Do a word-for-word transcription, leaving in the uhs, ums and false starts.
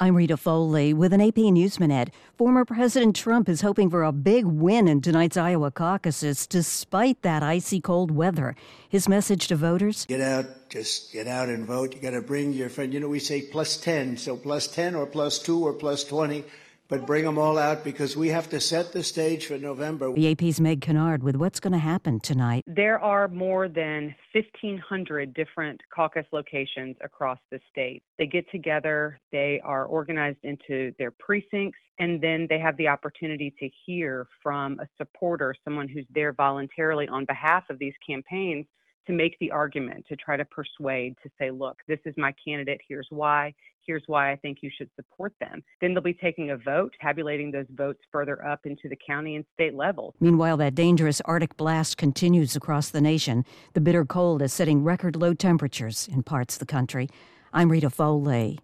I'm Rita Foley with an A P News Minute. Former President Trump is hoping for a big win in tonight's Iowa caucuses despite that icy cold weather. His message to voters? Get out, just get out and vote. You got to bring your friend. You know, we say plus ten, so plus ten or plus two or plus twenty, but bring them all out because we have to set the stage for November. The A P's Meg Kennard with what's going to happen tonight. There are more than fifteen hundred different caucus locations across the state. They get together, they are organized into their precincts, and then they have the opportunity to hear from a supporter, someone who's there voluntarily on behalf of these campaigns, to make the argument, to try to persuade, to say, look, this is my candidate, here's why, here's why I think you should support them. Then they'll be taking a vote, tabulating those votes further up into the county and state level. Meanwhile, that dangerous Arctic blast continues across the nation. The bitter cold is setting record low temperatures in parts of the country. I'm Rita Foley.